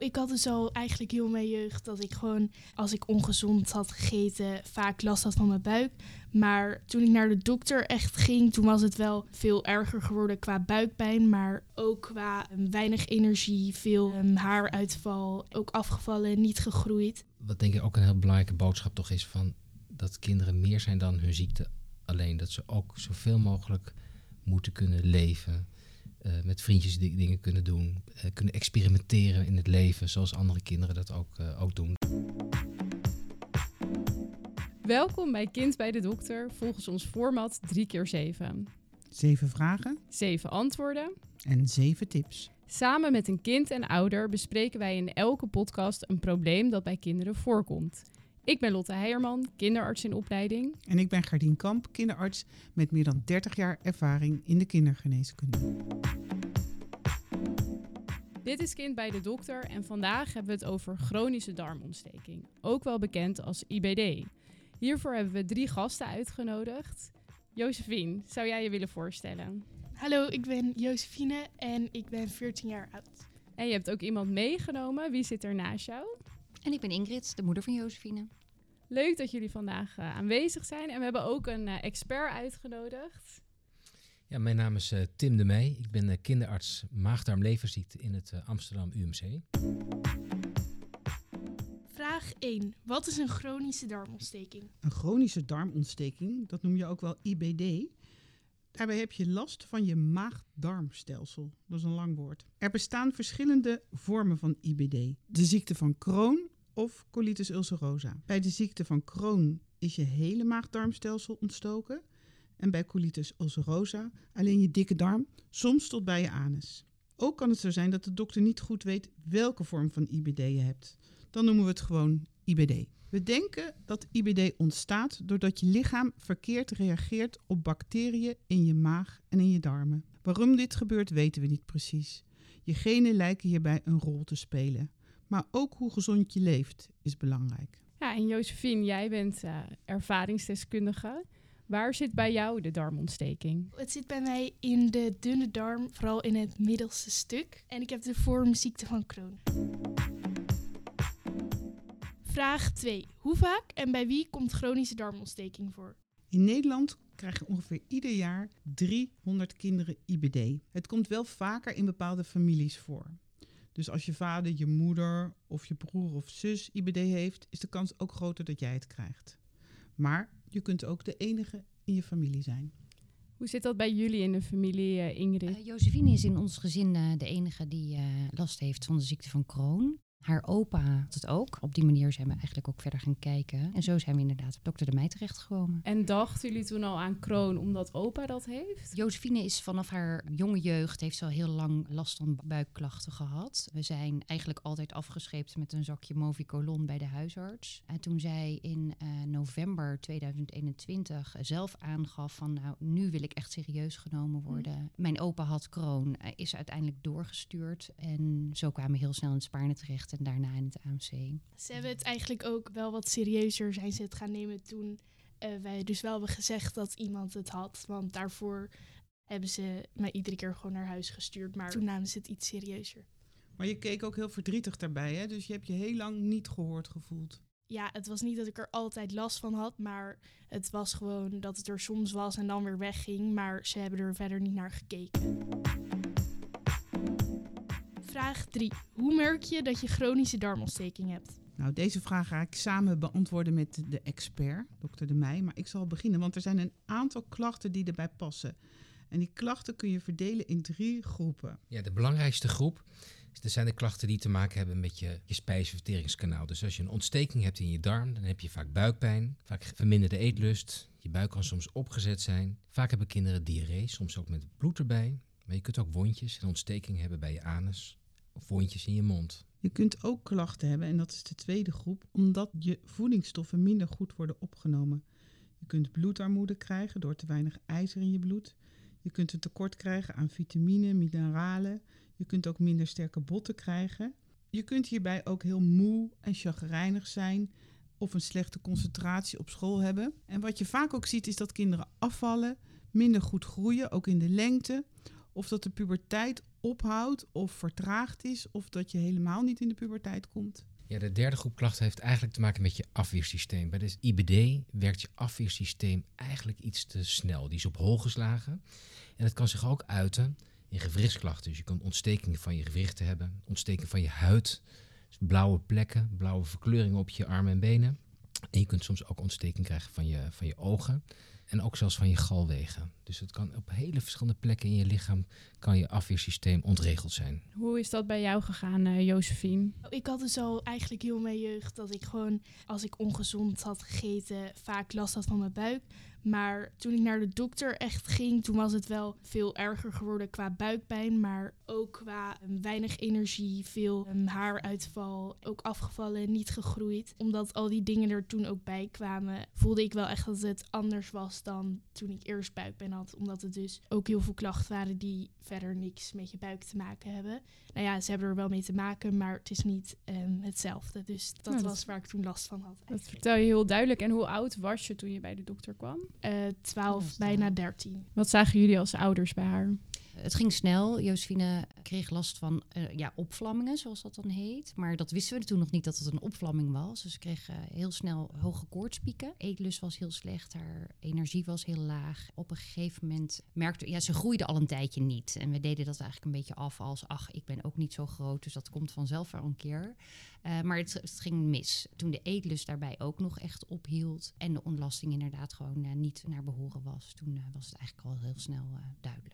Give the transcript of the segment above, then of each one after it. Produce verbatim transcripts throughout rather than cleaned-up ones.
ik had dus al eigenlijk heel mijn jeugd dat ik gewoon, als ik ongezond had gegeten, vaak last had van mijn buik. Maar toen ik naar de dokter echt ging, toen was het wel veel erger geworden qua buikpijn. Maar ook qua um, weinig energie, veel um, haaruitval, ook afgevallen, niet gegroeid. Wat denk ik ook een heel belangrijke boodschap toch is van dat kinderen meer zijn dan hun ziekte alleen. Dat ze ook zoveel mogelijk moeten kunnen leven. Uh, met vriendjes die dingen kunnen doen. Uh, kunnen experimenteren in het leven zoals andere kinderen dat ook, uh, ook doen. Welkom bij Kind bij de Dokter volgens ons format drie keer zeven. Zeven vragen. Zeven antwoorden. En zeven tips. Samen met een kind en ouder bespreken wij in elke podcast een probleem dat bij kinderen voorkomt. Ik ben Lotte Heijerman, kinderarts in opleiding. En ik ben Gardien Kamp, kinderarts met meer dan dertig jaar ervaring in de kindergeneeskunde. Dit is Kind bij de Dokter en vandaag hebben we het over chronische darmontsteking, ook wel bekend als I B D. Hiervoor hebben we drie gasten uitgenodigd. Josephine, zou jij je willen voorstellen? Hallo, ik ben Josephine en ik ben veertien jaar oud. En je hebt ook iemand meegenomen. Wie zit er naast jou? En ik ben Ingrid, de moeder van Josephine. Leuk dat jullie vandaag uh, aanwezig zijn. En we hebben ook een uh, expert uitgenodigd. Ja, mijn naam is uh, Tim de Meij. Ik ben uh, kinderarts maag-darm-leverziekte in het uh, Amsterdam U M C. Vraag één. Wat is een chronische darmontsteking? Een chronische darmontsteking, dat noem je ook wel I B D. Daarbij heb je last van je maag-darmstelsel. Dat is een lang woord. Er bestaan verschillende vormen van I B D. De ziekte van Crohn of colitis ulcerosa. Bij de ziekte van Crohn is je hele maag-darmstelsel ontstoken. En bij colitis ulcerosa alleen je dikke darm, soms tot bij je anus. Ook kan het zo zijn dat de dokter niet goed weet welke vorm van I B D je hebt. Dan noemen we het gewoon I B D. We denken dat I B D ontstaat doordat je lichaam verkeerd reageert op bacteriën in je maag en in je darmen. Waarom dit gebeurt weten we niet precies. Je genen lijken hierbij een rol te spelen. Maar ook hoe gezond je leeft is belangrijk. Ja, en Josephine, jij bent uh, ervaringsdeskundige. Waar zit bij jou de darmontsteking? Het zit bij mij in de dunne darm, vooral in het middelste stuk. En ik heb de vorm ziekte van Crohn. Vraag twee. Hoe vaak en bij wie komt chronische darmontsteking voor? In Nederland krijgen ongeveer ieder jaar driehonderd kinderen I B D. Het komt wel vaker in bepaalde families voor. Dus als je vader, je moeder of je broer of zus I B D heeft, is de kans ook groter dat jij het krijgt. Maar je kunt ook de enige in je familie zijn. Hoe zit dat bij jullie in de familie, uh, Ingrid? Uh, Josephine is in ons gezin uh, de enige die uh, last heeft van de ziekte van Crohn. Haar opa had het ook. Op die manier zijn we eigenlijk ook verder gaan kijken. En zo zijn we inderdaad op dokter de Meij terechtgekomen. En dachten jullie toen al aan Crohn omdat opa dat heeft? Josephine is vanaf haar jonge jeugd, heeft ze al heel lang last van buikklachten gehad. We zijn eigenlijk altijd afgescheept met een zakje Movicolon bij de huisarts. En toen zij in uh, november tweeduizend eenentwintig zelf aangaf van nou, nu wil ik echt serieus genomen worden. Hmm. Mijn opa had Crohn, is uiteindelijk doorgestuurd. En zo kwamen we heel snel in het Spaarne terecht. En daarna in het A M C. Ze hebben het eigenlijk ook wel wat serieuzer zijn ze het gaan nemen toen uh, wij dus wel hebben gezegd dat iemand het had. Want daarvoor hebben ze mij iedere keer gewoon naar huis gestuurd. Maar toen namen ze het iets serieuzer. Maar je keek ook heel verdrietig daarbij, hè? Dus je hebt je heel lang niet gehoord gevoeld. Ja, het was niet dat ik er altijd last van had, maar het was gewoon dat het er soms was en dan weer wegging. Maar ze hebben er verder niet naar gekeken. Vraag drie. Hoe merk je dat je chronische darmontsteking hebt? Nou, deze vraag ga ik samen beantwoorden met de expert, dokter De Meij. Maar ik zal beginnen, want er zijn een aantal klachten die erbij passen. En die klachten kun je verdelen in drie groepen. Ja, de belangrijkste groep dat zijn de klachten die te maken hebben met je, je spijsverteringskanaal. Dus als je een ontsteking hebt in je darm, dan heb je vaak buikpijn, vaak verminderde eetlust. Je buik kan soms opgezet zijn. Vaak hebben kinderen diarree, soms ook met bloed erbij. Maar je kunt ook wondjes en ontsteking hebben bij je anus of wondjes in je mond. Je kunt ook klachten hebben, en dat is de tweede groep, omdat je voedingsstoffen minder goed worden opgenomen. Je kunt bloedarmoede krijgen door te weinig ijzer in je bloed. Je kunt een tekort krijgen aan vitamine, mineralen. Je kunt ook minder sterke botten krijgen. Je kunt hierbij ook heel moe en chagrijnig zijn of een slechte concentratie op school hebben. En wat je vaak ook ziet is dat kinderen afvallen, minder goed groeien, ook in de lengte. Of dat de puberteit ophoudt of vertraagd is of dat je helemaal niet in de puberteit komt? Ja, de derde groep klachten heeft eigenlijk te maken met je afweersysteem. Bij de I B D werkt je afweersysteem eigenlijk iets te snel. Die is op hol geslagen. En het kan zich ook uiten in gewrichtsklachten. Dus je kan ontstekingen van je gewrichten hebben, ontsteking van je huid, dus blauwe plekken, blauwe verkleuringen op je armen en benen. En je kunt soms ook ontsteking krijgen van je, van je ogen en ook zelfs van je galwegen. Dus het kan op hele verschillende plekken in je lichaam kan je afweersysteem ontregeld zijn. Hoe is dat bij jou gegaan, uh, Josephine? Ik had dus al eigenlijk heel mijn jeugd dat ik gewoon, als ik ongezond had gegeten, vaak last had van mijn buik. Maar toen ik naar de dokter echt ging, toen was het wel veel erger geworden qua buikpijn. Maar ook qua um, weinig energie, veel um, haaruitval, ook afgevallen, niet gegroeid. Omdat al die dingen er toen ook bij kwamen, voelde ik wel echt dat het anders was dan toen ik eerst buikpijn had. Omdat het dus ook heel veel klachten waren die verder niks met je buik te maken hebben. Nou ja, ze hebben er wel mee te maken, maar het is niet um, hetzelfde. Dus dat, Ja, dat was waar ik toen last van had. Dat eigenlijk. vertel je heel duidelijk. En hoe oud was je toen je bij de dokter kwam? Uh, twaalf, Dat is bijna wel- dertien. Wat zagen jullie als ouders bij haar? Het ging snel. Josephine kreeg last van uh, ja, opvlammingen, zoals dat dan heet. Maar dat wisten we toen nog niet dat het een opvlamming was. Dus ze kreeg uh, heel snel hoge koortspieken. Eetlust was heel slecht. Haar energie was heel laag. Op een gegeven moment merkte ja, ze groeide al een tijdje niet. En we deden dat eigenlijk een beetje af als, ach, ik ben ook niet zo groot. Dus dat komt vanzelf wel een keer. Uh, maar het, het ging mis. Toen de eetlust daarbij ook nog echt ophield. En de ontlasting inderdaad gewoon uh, niet naar behoren was. Toen uh, was het eigenlijk al heel snel uh, duidelijk.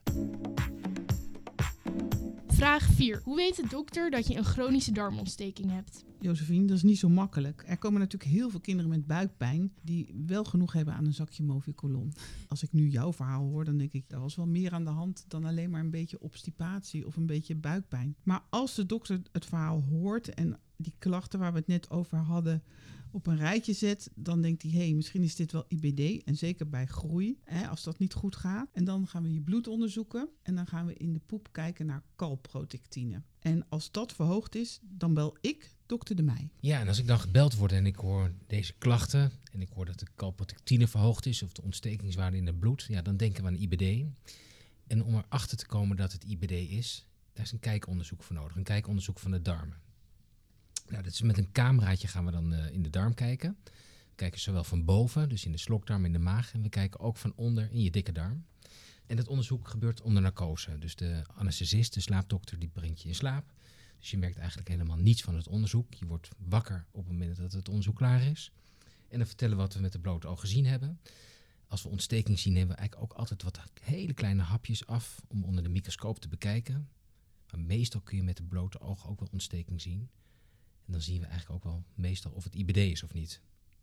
Vraag vier. Hoe weet de dokter dat je een chronische darmontsteking hebt? Josephine, dat is niet zo makkelijk. Er komen natuurlijk heel veel kinderen met buikpijn die wel genoeg hebben aan een zakje Movicolon. Als ik nu jouw verhaal hoor, dan denk ik, er was wel meer aan de hand dan alleen maar een beetje obstipatie of een beetje buikpijn. Maar als de dokter het verhaal hoort en die klachten waar we het net over hadden op een rijtje zet, dan denkt hij, hé, hey, misschien is dit wel I B D. En zeker bij groei, hè, als dat niet goed gaat. En dan gaan we je bloed onderzoeken en dan gaan we in de poep kijken naar calprotectine. En als dat verhoogd is, dan bel ik dokter De Meij. Ja, en als ik dan gebeld word en ik hoor deze klachten en ik hoor dat de calprotectine verhoogd is of de ontstekingswaarde in het bloed, ja, dan denken we aan I B D. En om erachter te komen dat het I B D is, daar is een kijkonderzoek voor nodig, een kijkonderzoek van de darmen. Nou, dat is met een cameraatje gaan we dan uh, in de darm kijken. We kijken zowel van boven, dus in de slokdarm, in de maag, en we kijken ook van onder in je dikke darm. En dat onderzoek gebeurt onder narcose. Dus de anesthesist, de slaapdokter, die brengt je in slaap. Dus je merkt eigenlijk helemaal niets van het onderzoek. Je wordt wakker op het moment dat het onderzoek klaar is. En dan vertellen we wat we met de blote oog gezien hebben. Als we ontsteking zien, nemen we eigenlijk ook altijd wat hele kleine hapjes af om onder de microscoop te bekijken. Maar meestal kun je met de blote oog ook wel ontsteking zien. En dan zien we eigenlijk ook wel meestal of het I B D is of niet.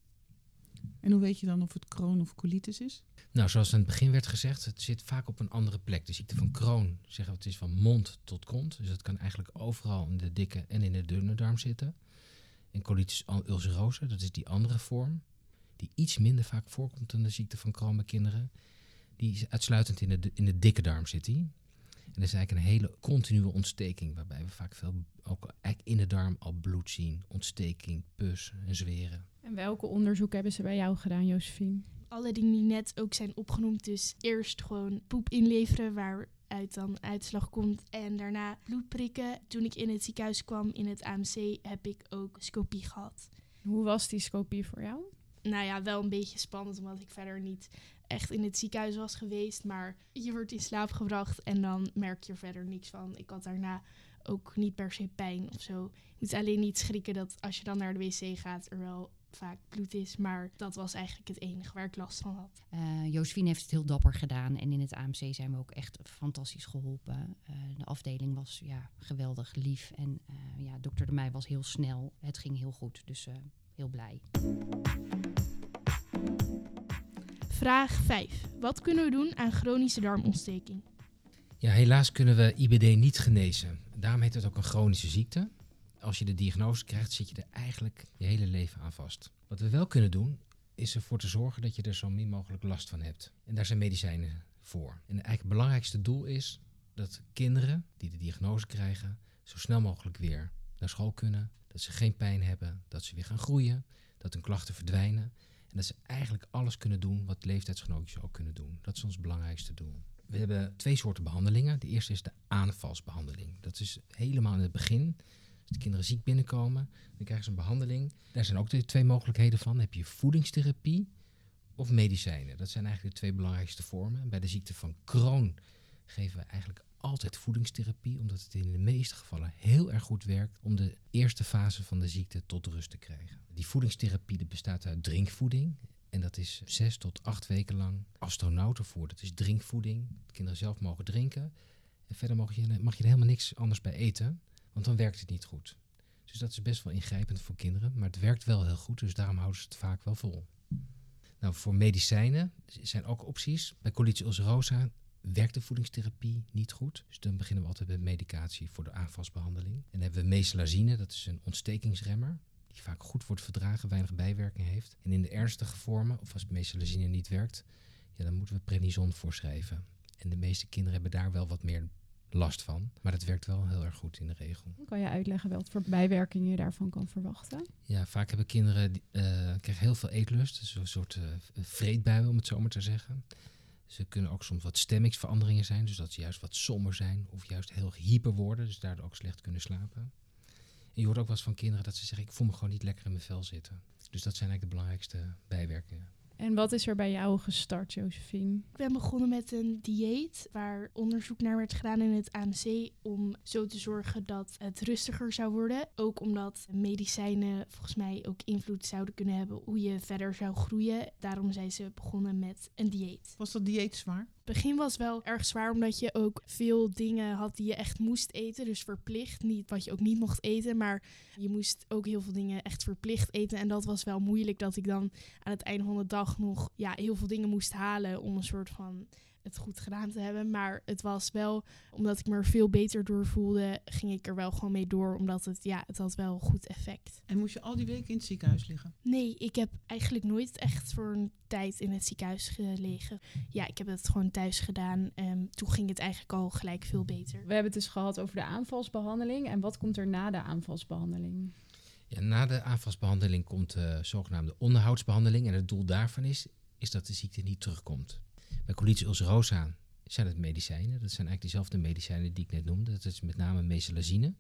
En hoe weet je dan of het Crohn of colitis is? Nou, zoals aan het begin werd gezegd, het zit vaak op een andere plek. De ziekte van Crohn, zeggen we, het is van mond tot kont. Dus het kan eigenlijk overal in de dikke en in de dunne darm zitten. En colitis ulcerosa, dat is die andere vorm, die iets minder vaak voorkomt dan de ziekte van Crohn bij kinderen. Die is uitsluitend in de, in de dikke darm zit die. En dat is eigenlijk een hele continue ontsteking, waarbij we vaak veel ook eigenlijk in de darm al bloed zien. Ontsteking, pus en zweren. En welke onderzoeken hebben ze bij jou gedaan, Josephine? Alle dingen die net ook zijn opgenoemd. Dus eerst gewoon poep inleveren waaruit dan uitslag komt. En daarna bloed prikken. Toen ik in het ziekenhuis kwam in het A M C heb ik ook scopie gehad. Hoe was die scopie voor jou? Nou ja, wel een beetje spannend omdat ik verder niet echt in het ziekenhuis was geweest. Maar je wordt in slaap gebracht en dan merk je er verder niks van. Ik had daarna ook niet per se pijn of zo. Je moet alleen niet schrikken dat als je dan naar de wc gaat er wel vaak bloed is. Maar dat was eigenlijk het enige waar ik last van had. Uh, Josephine heeft het heel dapper gedaan. En in het A M C zijn we ook echt fantastisch geholpen. Uh, de afdeling was ja, geweldig lief. En uh, ja, dokter De Meij was heel snel. Het ging heel goed, dus uh, heel blij. Vraag vijf. Wat kunnen we doen aan chronische darmontsteking? Ja, helaas kunnen we I B D niet genezen. Daarom heet het ook een chronische ziekte. Als je de diagnose krijgt, zit je er eigenlijk je hele leven aan vast. Wat we wel kunnen doen, is ervoor te zorgen dat je er zo min mogelijk last van hebt. En daar zijn medicijnen voor. En eigenlijk het belangrijkste doel is dat kinderen die de diagnose krijgen, zo snel mogelijk weer naar school kunnen. Dat ze geen pijn hebben, dat ze weer gaan groeien, dat hun klachten verdwijnen. En dat ze eigenlijk alles kunnen doen wat leeftijdsgenootjes ook kunnen doen. Dat is ons belangrijkste doel. We hebben twee soorten behandelingen. De eerste is de aanvalsbehandeling. Dat is helemaal in het begin. Als de kinderen ziek binnenkomen, dan krijgen ze een behandeling. Daar zijn ook de twee mogelijkheden van. Dan heb je voedingstherapie of medicijnen. Dat zijn eigenlijk de twee belangrijkste vormen. Bij de ziekte van Crohn geven we eigenlijk altijd voedingstherapie, omdat het in de meeste gevallen heel erg goed werkt om de eerste fase van de ziekte tot rust te krijgen. Die voedingstherapie die bestaat uit drinkvoeding. En dat is zes tot acht weken lang astronautenvoer. Dat is drinkvoeding. De kinderen zelf mogen drinken. En verder mag je, mag je er helemaal niks anders bij eten, want dan werkt het niet goed. Dus dat is best wel ingrijpend voor kinderen, maar het werkt wel heel goed, dus daarom houden ze het vaak wel vol. Nou, voor medicijnen zijn ook opties. Bij colitis ulcerosa werkt de voedingstherapie niet goed. Dus dan beginnen we altijd met medicatie voor de aanvalsbehandeling. En dan hebben we mesalazine, dat is een ontstekingsremmer, die vaak goed wordt verdragen, weinig bijwerking heeft. En in de ernstige vormen, of als mesalazine niet werkt, ja, dan moeten we prednison voorschrijven. En de meeste kinderen hebben daar wel wat meer last van. Maar dat werkt wel heel erg goed in de regel. Kan je uitleggen wat voor bijwerkingen je daarvan kan verwachten? Ja, vaak hebben kinderen die, uh, krijgen heel veel eetlust. Dus een soort uh, vreedbuien, om het zo maar te zeggen. Ze kunnen ook soms wat stemmingsveranderingen zijn. Dus dat ze juist wat somber zijn of juist heel hyper worden. Dus daardoor ook slecht kunnen slapen. En je hoort ook wel eens van kinderen dat ze zeggen, ik voel me gewoon niet lekker in mijn vel zitten. Dus dat zijn eigenlijk de belangrijkste bijwerkingen. En wat is er bij jou gestart, Josephine? Ik ben begonnen met een dieet waar onderzoek naar werd gedaan in het A M C om zo te zorgen dat het rustiger zou worden. Ook omdat medicijnen volgens mij ook invloed zouden kunnen hebben hoe je verder zou groeien. Daarom zijn ze begonnen met een dieet. Was dat dieet zwaar? Het begin was wel erg zwaar omdat je ook veel dingen had die je echt moest eten. Dus verplicht, niet wat je ook niet mocht eten. Maar je moest ook heel veel dingen echt verplicht eten. En dat was wel moeilijk dat ik dan aan het einde van de dag nog ja, heel veel dingen moest halen om een soort van het goed gedaan te hebben. Maar het was wel, omdat ik me er veel beter door voelde, ging ik er wel gewoon mee door. Omdat het, ja, het had wel goed effect. En moest je al die weken in het ziekenhuis liggen? Nee, ik heb eigenlijk nooit echt voor een tijd in het ziekenhuis gelegen. Ja, ik heb het gewoon thuis gedaan. En toen ging het eigenlijk al gelijk veel beter. We hebben het dus gehad over de aanvalsbehandeling. En wat komt er na de aanvalsbehandeling? Ja, na de aanvalsbehandeling komt de zogenaamde onderhoudsbehandeling. En het doel daarvan is, is dat de ziekte niet terugkomt. Bij colitis ulcerosa zijn het medicijnen. Dat zijn eigenlijk dezelfde medicijnen die ik net noemde. Dat is met name mesalazine.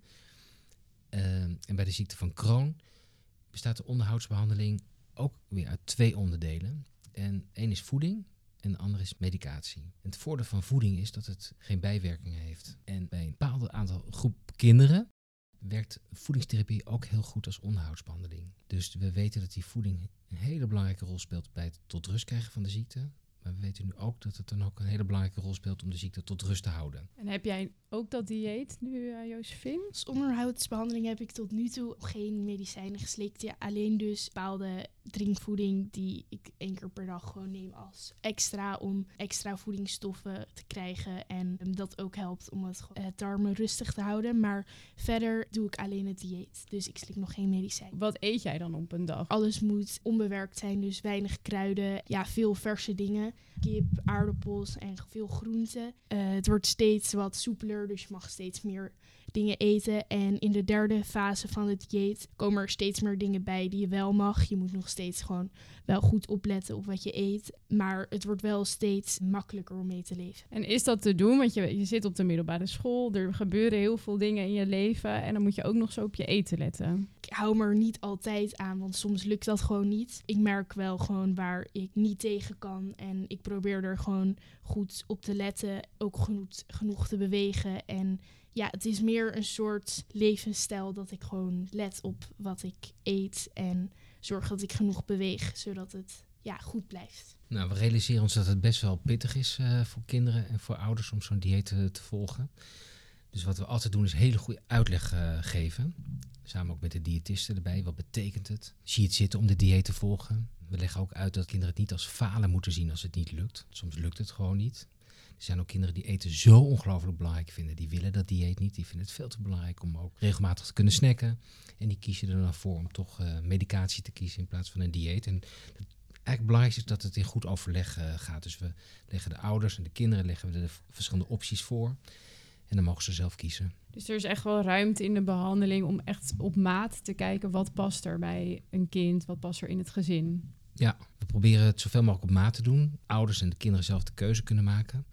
Uh, en bij de ziekte van Crohn bestaat de onderhoudsbehandeling ook weer uit twee onderdelen. En één is voeding en de andere is medicatie. En het voordeel van voeding is dat het geen bijwerkingen heeft. En bij een bepaald aantal groep kinderen werkt voedingstherapie ook heel goed als onderhoudsbehandeling. Dus we weten dat die voeding een hele belangrijke rol speelt bij het tot rust krijgen van de ziekte. Maar we weten nu ook dat het dan ook een hele belangrijke rol speelt om de ziekte tot rust te houden. En heb jij ook dat dieet nu, uh, Josephine? Als onderhoudsbehandeling heb ik tot nu toe geen medicijnen geslikt. Ja, alleen dus bepaalde drinkvoeding die ik één keer per dag gewoon neem als extra om extra voedingsstoffen te krijgen. En dat ook helpt om het, het darmen rustig te houden. Maar verder doe ik alleen het dieet. Dus ik slik nog geen medicijn. Wat eet jij dan op een dag? Alles moet onbewerkt zijn, dus weinig kruiden. Ja, veel verse dingen. Kip, aardappels en veel groenten. Uh, het wordt steeds wat soepeler, dus je mag steeds meer dingen eten. En in de derde fase van het dieet komen er steeds meer dingen bij die je wel mag. Je moet nog steeds gewoon wel goed opletten op wat je eet. Maar het wordt wel steeds makkelijker om mee te leven. En is dat te doen? Want je, je zit op de middelbare school. Er gebeuren heel veel dingen in je leven. En dan moet je ook nog zo op je eten letten. Ik hou me er niet altijd aan, want soms lukt dat gewoon niet. Ik merk wel gewoon waar ik niet tegen kan. En ik probeer er gewoon goed op te letten. Ook genoeg, genoeg te bewegen. En ja, het is meer een soort levensstijl dat ik gewoon let op wat ik eet. En zorg dat ik genoeg beweeg, zodat het ja, goed blijft. Nou, we realiseren ons dat het best wel pittig is uh, voor kinderen en voor ouders om zo'n dieet te, te volgen. Dus wat we altijd doen is hele goede uitleg uh, geven. Samen ook met de diëtisten erbij. Wat betekent het? Zie je het zitten om de dieet te volgen? We leggen ook uit dat kinderen het niet als falen moeten zien als het niet lukt. Soms lukt het gewoon niet. Er zijn ook kinderen die eten zo ongelooflijk belangrijk vinden. Die willen dat dieet niet. Die vinden het veel te belangrijk om ook regelmatig te kunnen snacken. En die kiezen er dan voor om toch uh, medicatie te kiezen in plaats van een dieet. En het eigenlijk belangrijkste is dat het in goed overleg uh, gaat. Dus we leggen de ouders en de kinderen leggen we de verschillende opties voor. En dan mogen ze zelf kiezen. Dus er is echt wel ruimte in de behandeling om echt op maat te kijken wat past er bij een kind, wat past er in het gezin. Ja, we proberen het zoveel mogelijk op maat te doen. Ouders en de kinderen zelf de keuze kunnen maken.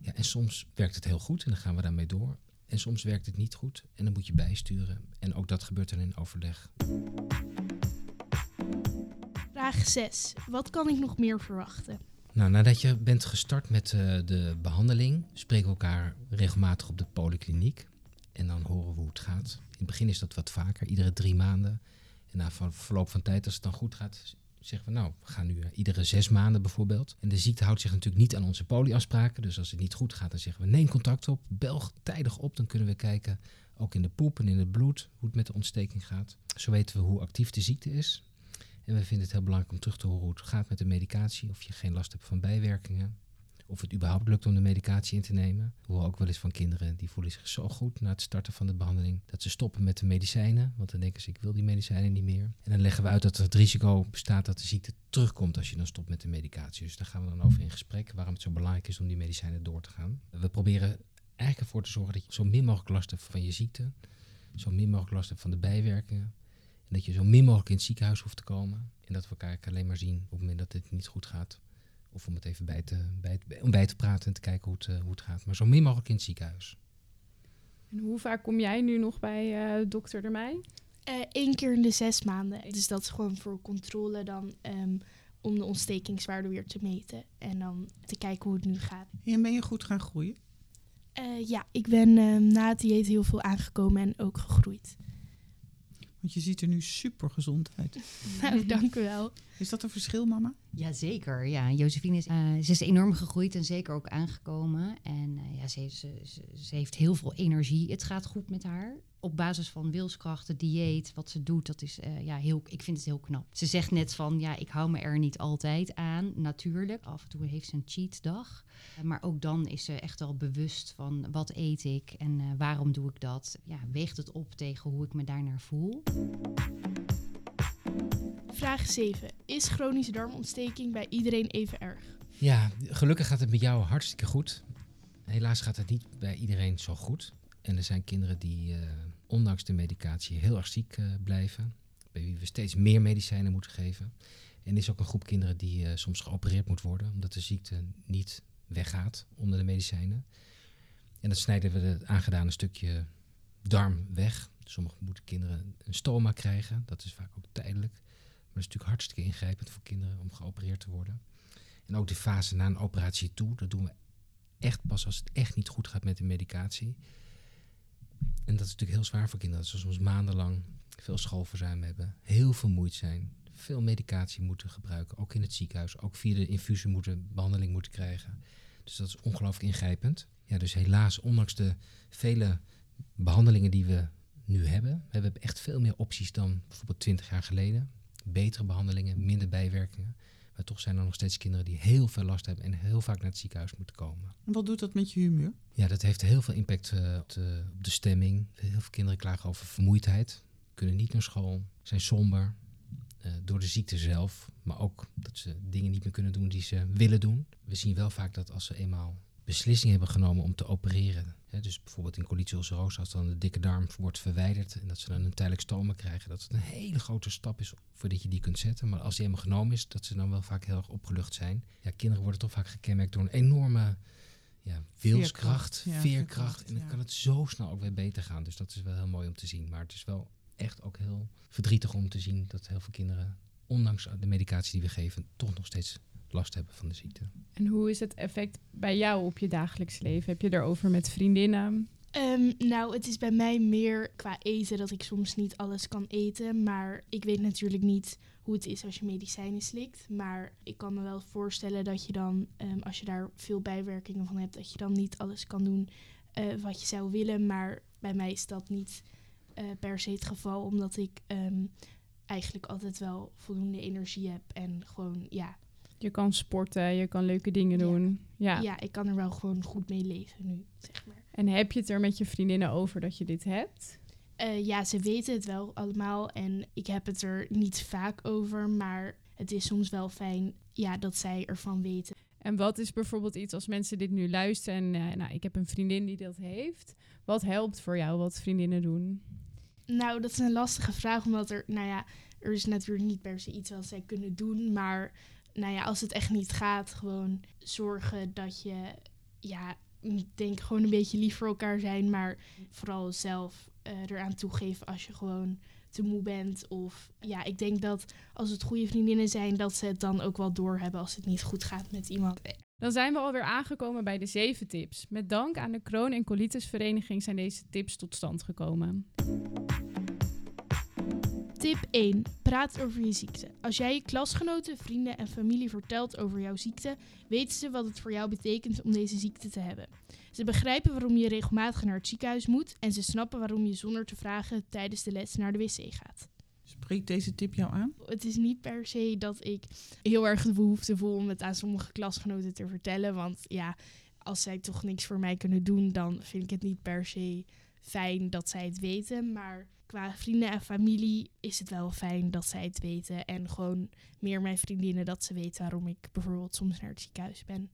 Ja, en soms werkt het heel goed en dan gaan we daarmee door. En soms werkt het niet goed en dan moet je bijsturen. En ook dat gebeurt dan in overleg. Vraag zes. Wat kan ik nog meer verwachten? Nou, nadat je bent gestart met uh, de behandeling, spreken we elkaar regelmatig op de polykliniek. En dan horen we hoe het gaat. In het begin is dat wat vaker, iedere drie maanden. En na verloop van tijd, als het dan goed gaat, zeggen we nou, we gaan nu uh, iedere zes maanden bijvoorbeeld. En de ziekte houdt zich natuurlijk niet aan onze polyafspraken. Dus als het niet goed gaat, dan zeggen we neem contact op, bel tijdig op. Dan kunnen we kijken, ook in de poep en in het bloed, hoe het met de ontsteking gaat. Zo weten we hoe actief de ziekte is. En we vinden het heel belangrijk om terug te horen hoe het gaat met de medicatie. Of je geen last hebt van bijwerkingen. Of het überhaupt lukt om de medicatie in te nemen. We horen ook wel eens van kinderen die voelen zich zo goed na het starten van de behandeling. Dat ze stoppen met de medicijnen. Want dan denken ze ik wil die medicijnen niet meer. En dan leggen we uit dat het risico bestaat dat de ziekte terugkomt als je dan stopt met de medicatie. Dus daar gaan we dan over in gesprek. Waarom het zo belangrijk is om die medicijnen door te gaan. We proberen eigenlijk ervoor te zorgen dat je zo min mogelijk last hebt van je ziekte. Zo min mogelijk last hebt van de bijwerkingen. En dat je zo min mogelijk in het ziekenhuis hoeft te komen. En dat we elkaar alleen maar zien op het moment dat het niet goed gaat. Of om het even bij te, bij te, om bij te praten en te kijken hoe het, uh, hoe het gaat. Maar zo min mogelijk in het ziekenhuis. En hoe vaak kom jij nu nog bij uh, dokter Dermij? Eén uh, keer in de zes maanden. Dus dat is gewoon voor controle dan um, om de ontstekingswaarde weer te meten. En dan te kijken hoe het nu gaat. En ben je goed gaan groeien? Uh, ja, ik ben uh, na het dieet heel veel aangekomen en ook gegroeid. Want je ziet er nu super gezond uit. Nou, dank u wel. Is dat een verschil, mama? Jazeker, ja. Josephine is, uh, ze is enorm gegroeid en zeker ook aangekomen. En uh, ja, ze, ze, ze, ze heeft heel veel energie. Het gaat goed met haar. Op basis van wilskrachten, dieet, wat ze doet, dat is uh, ja, heel, ik vind het heel knap. Ze zegt net van, ja, ik hou me er niet altijd aan. Natuurlijk, af en toe heeft ze een cheatdag. Uh, maar ook dan is ze echt wel bewust van, wat eet ik en uh, waarom doe ik dat? Ja, weegt het op tegen hoe ik me daarnaar voel. Vraag zeven. Is chronische darmontsteking bij iedereen even erg? Ja, gelukkig gaat het met jou hartstikke goed. Helaas gaat het niet bij iedereen zo goed. En er zijn kinderen die uh, ondanks de medicatie heel erg ziek uh, blijven. Bij wie we steeds meer medicijnen moeten geven. En er is ook een groep kinderen die uh, soms geopereerd moet worden. Omdat de ziekte niet weggaat onder de medicijnen. En dan snijden we het aangedane stukje darm weg. Sommige moeten kinderen een stoma krijgen. Dat is vaak ook tijdelijk. Maar dat is natuurlijk hartstikke ingrijpend voor kinderen om geopereerd te worden. En ook de fase na een operatie toe. Dat doen we echt pas als het echt niet goed gaat met de medicatie. En dat is natuurlijk heel zwaar voor kinderen. Dat ze soms maandenlang veel schoolverzuim hebben. Heel vermoeid zijn. Veel medicatie moeten gebruiken. Ook in het ziekenhuis. Ook via de infusie moeten behandeling moeten krijgen. Dus dat is ongelooflijk ingrijpend. Ja, dus helaas, ondanks de vele behandelingen die we nu hebben. We hebben echt veel meer opties dan bijvoorbeeld twintig jaar geleden. Betere behandelingen, minder bijwerkingen. Maar toch zijn er nog steeds kinderen die heel veel last hebben en heel vaak naar het ziekenhuis moeten komen. En wat doet dat met je humeur? Ja, dat heeft heel veel impact uh, op, de, op de stemming. Heel veel kinderen klagen over vermoeidheid, kunnen niet naar school, zijn somber. Uh, door de ziekte zelf, maar ook dat ze dingen niet meer kunnen doen die ze willen doen. We zien wel vaak dat als ze eenmaal beslissing hebben genomen om te opereren. Hè, dus bijvoorbeeld in colitis-ulcerosa, als dan de dikke darm wordt verwijderd en dat ze dan een tijdelijk stoma krijgen, dat het een hele grote stap is voordat je die kunt zetten. Maar als die helemaal genomen is, dat ze dan wel vaak heel erg opgelucht zijn. Ja, kinderen worden toch vaak gekenmerkt door een enorme ja, wilskracht, veerkracht, ja, veerkracht. En dan ja. kan het zo snel ook weer beter gaan. Dus dat is wel heel mooi om te zien. Maar het is wel echt ook heel verdrietig om te zien dat heel veel kinderen, ondanks de medicatie die we geven, toch nog steeds last hebben van de ziekte. En hoe is het effect bij jou op je dagelijks leven? Heb je daarover met vriendinnen? Um, nou, het is bij mij meer qua eten dat ik soms niet alles kan eten. Maar ik weet natuurlijk niet hoe het is als je medicijnen slikt. Maar ik kan me wel voorstellen dat je dan, um, als je daar veel bijwerkingen van hebt, dat je dan niet alles kan doen uh, wat je zou willen. Maar bij mij is dat niet uh, per se het geval, omdat ik um, eigenlijk altijd wel voldoende energie heb en gewoon, ja... Je kan sporten, je kan leuke dingen doen. Ja. Ja. ja, ik kan er wel gewoon goed mee leven nu, zeg maar. En heb je het er met je vriendinnen over dat je dit hebt? Uh, ja, ze weten het wel allemaal en ik heb het er niet vaak over, maar het is soms wel fijn ja, dat zij ervan weten. En wat is bijvoorbeeld iets als mensen dit nu luisteren en uh, nou, ik heb een vriendin die dat heeft. Wat helpt voor jou wat vriendinnen doen? Nou, dat is een lastige vraag, omdat er, nou ja, er is natuurlijk niet per se iets wat zij kunnen doen, maar... Nou ja, als het echt niet gaat, gewoon zorgen dat je ja, ik denk gewoon een beetje lief voor elkaar zijn, maar vooral zelf uh, eraan toegeven als je gewoon te moe bent. Of ja, ik denk dat als het goede vriendinnen zijn, dat ze het dan ook wel doorhebben als het niet goed gaat met iemand. Dan zijn we alweer aangekomen bij de zeven tips. Met dank aan de Crohn en Colitis Vereniging zijn deze tips tot stand gekomen. Tip één. Praat over je ziekte. Als jij je klasgenoten, vrienden en familie vertelt over jouw ziekte, weten ze wat het voor jou betekent om deze ziekte te hebben. Ze begrijpen waarom je regelmatig naar het ziekenhuis moet en ze snappen waarom je zonder te vragen tijdens de les naar de wc gaat. Spreekt deze tip jou aan? Het is niet per se dat ik heel erg de behoefte voel om het aan sommige klasgenoten te vertellen. Want ja, als zij toch niks voor mij kunnen doen, dan vind ik het niet per se fijn dat zij het weten. Maar qua vrienden en familie is het wel fijn dat zij het weten. En gewoon meer mijn vriendinnen dat ze weten waarom ik bijvoorbeeld soms naar het ziekenhuis ben.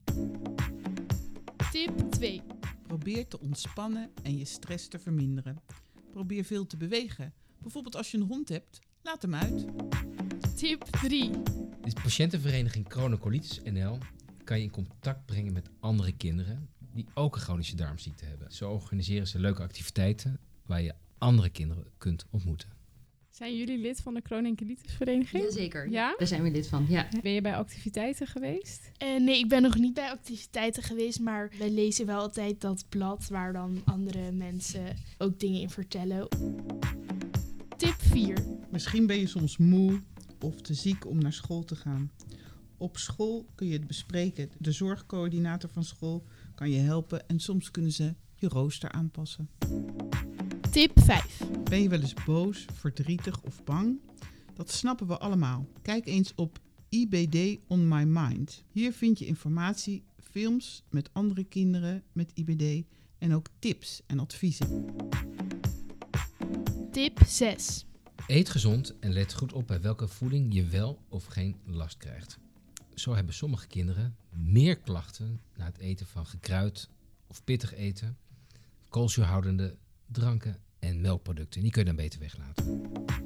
Tip twee. Probeer te ontspannen en je stress te verminderen. Probeer veel te bewegen. Bijvoorbeeld als je een hond hebt, laat hem uit. Tip drie. De patiëntenvereniging Crohn en Colitis N L kan je in contact brengen met andere kinderen die ook een chronische darmziekte hebben. Zo organiseren ze leuke activiteiten waar je andere kinderen kunt ontmoeten. Zijn jullie lid van de Crohn en Colitis Vereniging? Jazeker. Ja? Daar zijn we lid van, ja. Ben je bij activiteiten geweest? Uh, nee, ik ben nog niet bij activiteiten geweest, maar wij lezen wel altijd dat blad waar dan andere mensen ook dingen in vertellen. Tip vier. Misschien ben je soms moe of te ziek om naar school te gaan. Op school kun je het bespreken. De zorgcoördinator van school kan je helpen en soms kunnen ze je rooster aanpassen. Tip vijf. Ben je wel eens boos, verdrietig of bang? Dat snappen we allemaal. Kijk eens op I B D on my mind. Hier vind je informatie, films met andere kinderen met I B D en ook tips en adviezen. Tip zes. Eet gezond en let goed op bij welke voeding je wel of geen last krijgt. Zo hebben sommige kinderen meer klachten na het eten van gekruid of pittig eten, koolzuurhoudende dranken en melkproducten. Die kun je dan beter weglaten.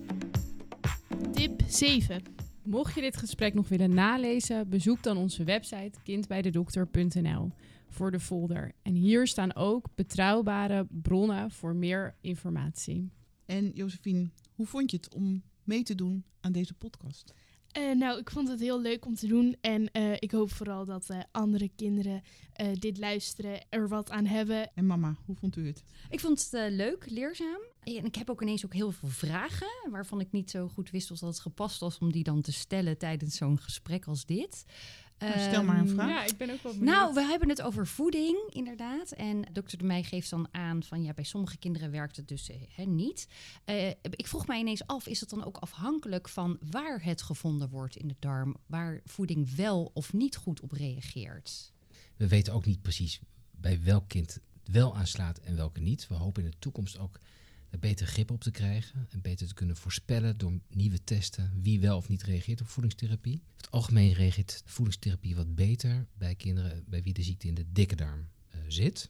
Tip zeven. Mocht je dit gesprek nog willen nalezen, bezoek dan onze website kind bij de dokter punt n l voor de folder. En hier staan ook betrouwbare bronnen voor meer informatie. En Josephine, hoe vond je het om mee te doen aan deze podcast? Uh, nou, ik vond het heel leuk om te doen. En uh, ik hoop vooral dat uh, andere kinderen uh, dit luisteren, er wat aan hebben. En mama, hoe vond u het? Ik vond het uh, leuk, leerzaam. En ik heb ook ineens ook heel veel vragen, waarvan ik niet zo goed wist of dat het gepast was om die dan te stellen tijdens zo'n gesprek als dit. Nou, stel maar een vraag. Ja, ik ben ook wel benieuwd. Nou, we hebben het over voeding, inderdaad. En dokter De Meij geeft dan aan van ja, bij sommige kinderen werkt het dus hè, niet. Uh, ik vroeg mij ineens af, is het dan ook afhankelijk van waar het gevonden wordt in de darm, waar voeding wel of niet goed op reageert? We weten ook niet precies bij welk kind het wel aanslaat en welke niet. We hopen in de toekomst ook er beter grip op te krijgen en beter te kunnen voorspellen door nieuwe testen wie wel of niet reageert op voedingstherapie. In het algemeen reageert voedingstherapie wat beter bij kinderen bij wie de ziekte in de dikke darm uh, zit,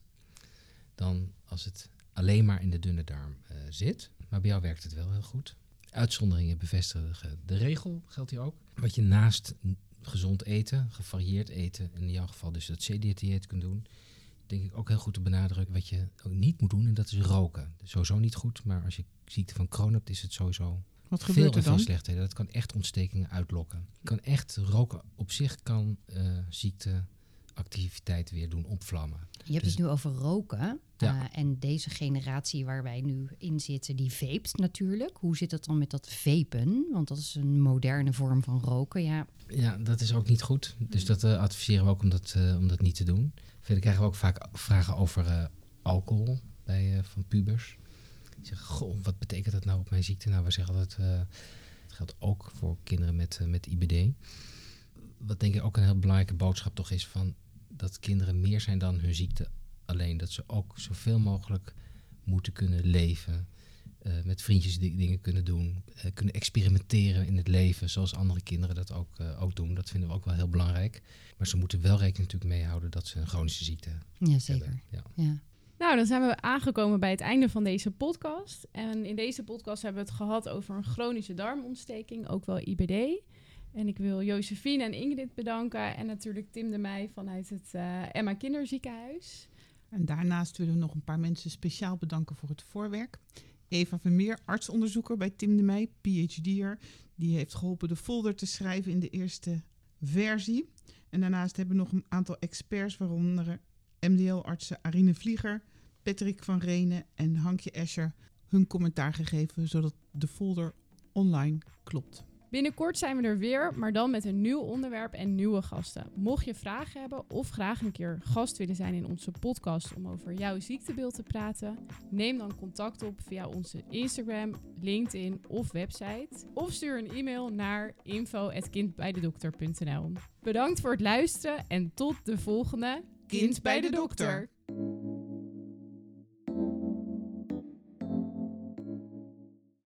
dan als het alleen maar in de dunne darm uh, zit. Maar bij jou werkt het wel heel goed. Uitzonderingen bevestigen de regel, geldt hier ook. Wat je naast gezond eten, gevarieerd eten, in jouw geval dus dat C D T-dieet kunt doen, denk ik ook heel goed te benadrukken wat je ook niet moet doen en dat is roken. Dus sowieso niet goed, maar als je ziekte van Crohn hebt is het sowieso Wat veel gebeurt er en veel dan? slechter. Dat kan echt ontstekingen uitlokken. Je kan echt roken op zich kan uh, ziekteactiviteit weer doen opvlammen. Je hebt Dus- het nu over roken. Ja. Uh, en deze generatie waar wij nu in zitten, die vapet natuurlijk. Hoe zit het dan met dat vapen? Want dat is een moderne vorm van roken. Ja, Ja, dat is ook niet goed. Dus dat uh, adviseren we ook om dat, uh, om dat niet te doen. Verder krijgen we ook vaak vragen over uh, alcohol bij, uh, van pubers. Die zeggen, goh, wat betekent dat nou op mijn ziekte? Nou, we zeggen dat uh, het geldt ook voor kinderen met, uh, met I B D. Wat denk ik ook een heel belangrijke boodschap toch is van dat kinderen meer zijn dan hun ziekte alleen. Dat ze ook zoveel mogelijk moeten kunnen leven. Uh, met vriendjes die dingen kunnen doen. Uh, kunnen experimenteren in het leven. Zoals andere kinderen dat ook, uh, ook doen. Dat vinden we ook wel heel belangrijk. Maar ze moeten wel rekening natuurlijk mee houden dat ze een chronische ziekte ja zeker. hebben. Ja. Ja. Nou, dan zijn we aangekomen bij het einde van deze podcast. En in deze podcast hebben we het gehad over een chronische darmontsteking, ook wel I B D. En ik wil Josephine en Ingrid bedanken en natuurlijk Tim de Meij vanuit het uh, Emma Kinderziekenhuis. En daarnaast willen we nog een paar mensen speciaal bedanken voor het voorwerk. Eva Vermeer, artsonderzoeker bij Tim de Meij, P H D'er. Die heeft geholpen de folder te schrijven in de eerste versie. En daarnaast hebben we nog een aantal experts, waaronder M D L-artsen Arine Vlieger, Patrick van Renen en Hankje Escher, hun commentaar gegeven, zodat de folder online klopt. Binnenkort zijn we er weer, maar dan met een nieuw onderwerp en nieuwe gasten. Mocht je vragen hebben of graag een keer gast willen zijn in onze podcast om over jouw ziektebeeld te praten, neem dan contact op via onze Instagram, LinkedIn of website. Of stuur een e-mail naar info at kindbijdedokter punt n l. Bedankt voor het luisteren en tot de volgende Kind bij de dokter.